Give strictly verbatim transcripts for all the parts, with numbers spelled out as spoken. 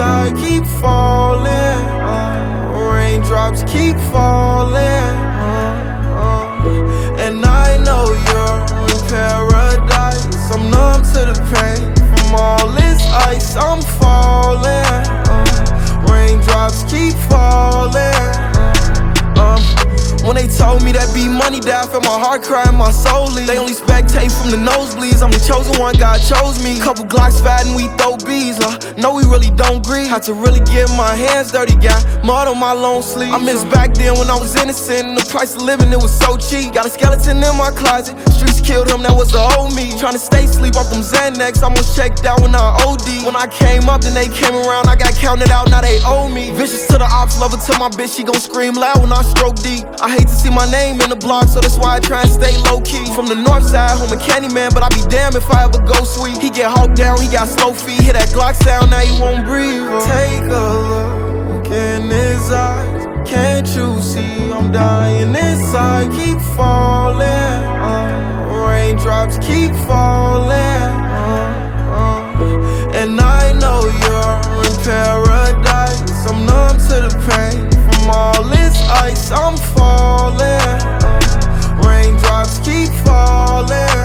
inside keep falling, uh, raindrops keep falling, uh, uh, and I know you're in paradise. I'm numb to the pain from all this ice. I'm falling, uh, raindrops keep falling. uh, um, When they told me that be money, that I felt my heart crying, my soul leave. They only spectate from the nosebleeds. I'm the chosen one, God chose me. Couple Glocks fat and we throw bees. Uh, no, we really don't agree. Had to really get my hands dirty, got mud on my long sleeve. I miss back then when I was innocent and the price of living, it was so cheap. Got a skeleton in my closet. Streets killed him, that was the old me. Trying to stay sleep off them Xanax. Almost checked out when I O D. When I came up, then they came around. I got counted out, now they owe me. Vicious to the ops, lover to my bitch. She gon' scream loud when I stroke deep. I hate to see my name in the block, so that's why I try and stay low-key. From the north side, home of Candyman, but I be damned if I ever go sweet. He get hawked down, he got slow feet. Hear that Glock sound, now he won't breathe. Take a look in his eyes. Can't you see I'm dying inside? Keep falling, uh, raindrops keep falling, uh, uh, and I know you're in paradise. I'm numb to the pain from all this ice. I'm falling, uh, raindrops keep falling.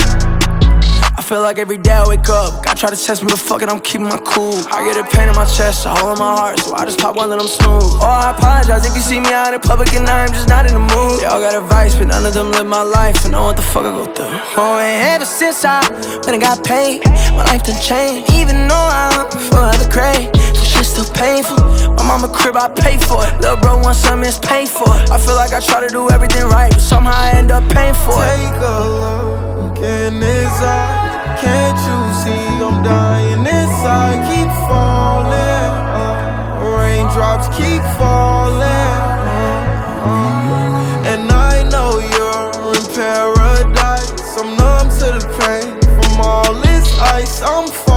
I feel like every day I wake up, God try to test me, but fuck it, I'm keeping my cool. I get a pain in my chest, a hole in my heart, so I just pop one, let them smooth. Oh, I apologize if you see me out in public and I'm just not in the mood. They all got advice, but none of them live my life and know what the fuck I go through. Oh, and ever since I, when I got paid, my life done changed. Even though I'm for other grade, so shit's still painful. My mama crib, I pay for it. Lil' bro wants something, it's paid for it. I feel like I try to do everything right, but somehow I end up paying for it. Take a look in his eyes. Can't you see I'm dying inside? Keep falling, uh, raindrops keep falling, uh, uh, and I know you're in paradise. I'm numb to the pain from all this ice. I'm falling.